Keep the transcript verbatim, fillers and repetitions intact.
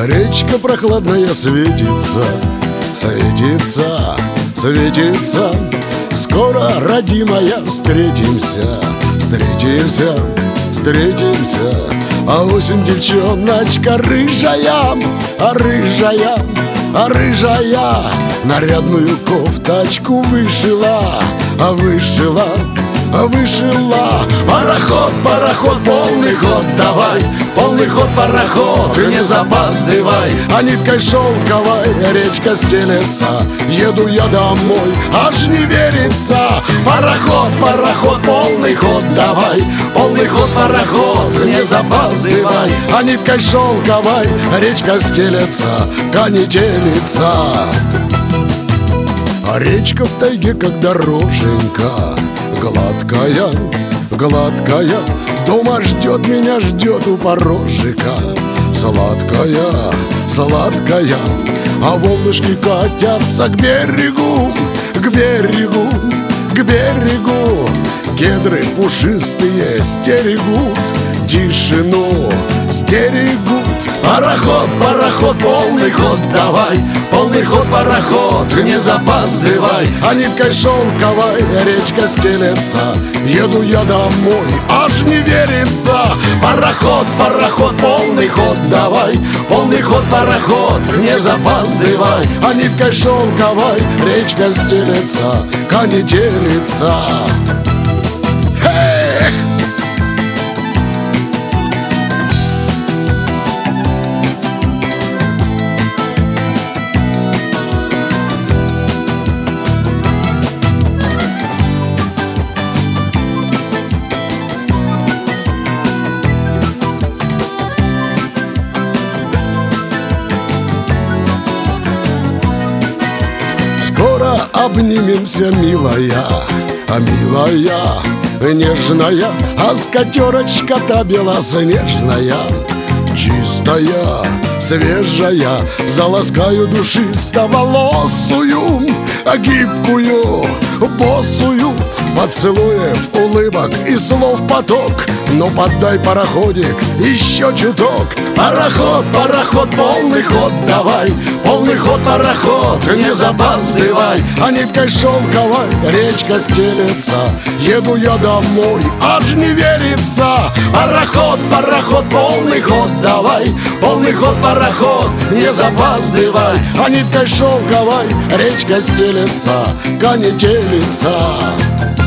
Речка прохладная светится, светится, светится. Скоро, родимая, встретимся, встретимся, встретимся. А осень девчоночка рыжая, а рыжая, а рыжая нарядную кофточку вышила, а вышила, а вышила. Пароход, пароход, полный ход давай, полный ход, пароход, не запаздывай. А ниткой шелковой речка стелется, еду я домой, аж не верится. Пароход, пароход, полный ход давай, полный ход, пароход, не запаздывай. А ниткой шелковой речка стелется, конетелится. А речка в тайге, как дороженька, гладкая, гладкая. Дома ждет меня, ждет у порожика, сладкая, сладкая. А волнышки катятся к берегу, к берегу, к берегу. Кедры пушистые стерегут тишину, стерегут. Пароход, пароход, полный ход давай, полный ход, пароход, не запаздывай. А ниткой шелковой речка стелется, еду я домой, аж не верится. Пароход, пароход, полный ход давай, полный ход, пароход, не запаздывай. А ниткой шелковой речка стелется, конетелится. Эх! Скоро обнимемся, милая, а милая, нежная, а скатерочка-то белоснежная, чистая, свежая. Заласкаю душисто-волосую, гибкую, босую. Поцелуев, улыбок и слов поток. Но поддай, пароходик, еще чуток. Пароход, пароход, полный ход давай, полный ход, пароход, не запаздывай. А ниткой шелковой речка стелется, еду я домой, аж не верится. Пароход, пароход, полный ход давай, полный ход, пароход, не запаздывай. А ниткой шелковой речка стелется, конетелится.